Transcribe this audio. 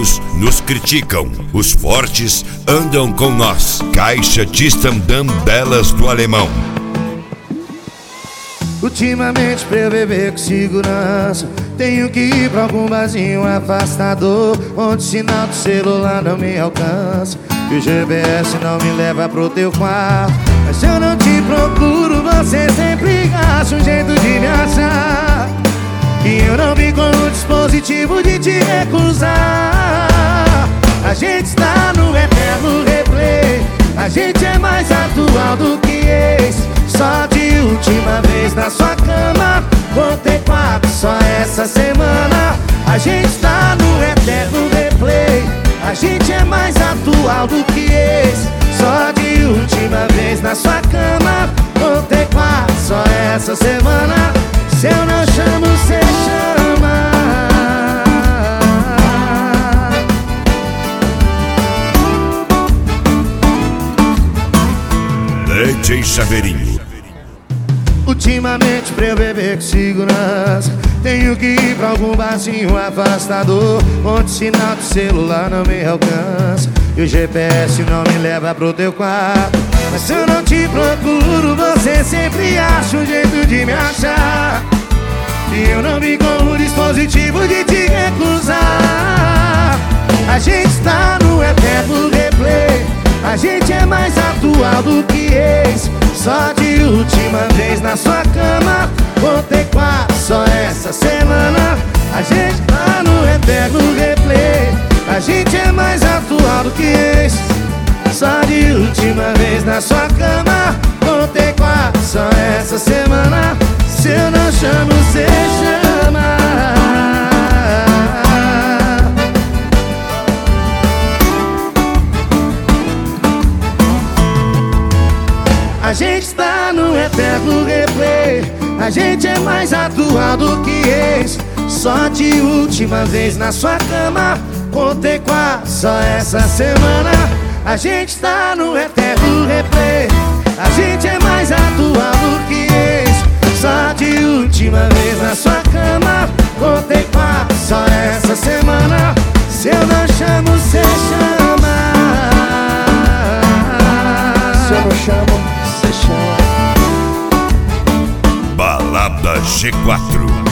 fracos nos criticam, os fortes andam com nós. Caixa Tistandam Belas do Alemão. Ultimamente pra eu beber com segurança, tenho que ir pra algum barzinho afastador, onde o sinal do celular não me alcança e o GPS não me leva pro teu quarto. Mas se eu não te procuro, você sempre acha um jeito de me achar, e eu não vi com o dispositivo de te recusar. A gente está no eterno replay, a gente é mais atual do que ex. Só de última vez na sua cama, contei 4 só essa semana. A gente tá no eterno replay, a gente é mais atual do que ex. Só de última vez na sua cama, contei 4 só essa semana. Se eu não chamo, cê chama. DJ Chaveirinho. Ultimamente pra eu beber com segurança, tenho que ir pra algum barzinho afastador, onde o sinal do celular não me alcança e o GPS não me leva pro teu quarto. Mas se eu não te procuro, você sempre acha um jeito de me achar, e eu não vi com o dispositivo de te recusar. A gente tá no eterno replay, a gente é mais atual do que ex. Só de última vez na sua cama, contei 4 só essa semana. A gente tá no eterno replay, a gente é mais atual do que ex. Só de última vez na sua cama, contei 4 só essa semana. Se eu não chamo, cê chama. A gente tá no eterno replay, a gente é mais atual do que ex. Só de última vez na sua cama, contei 4 só essa semana. A gente tá no eterno replay, a gente é mais atual do que ex. Só de última vez na sua cama, contei 4 só essa semana. Se eu não chamo, cê chama. Se eu não chamo, Balada G4.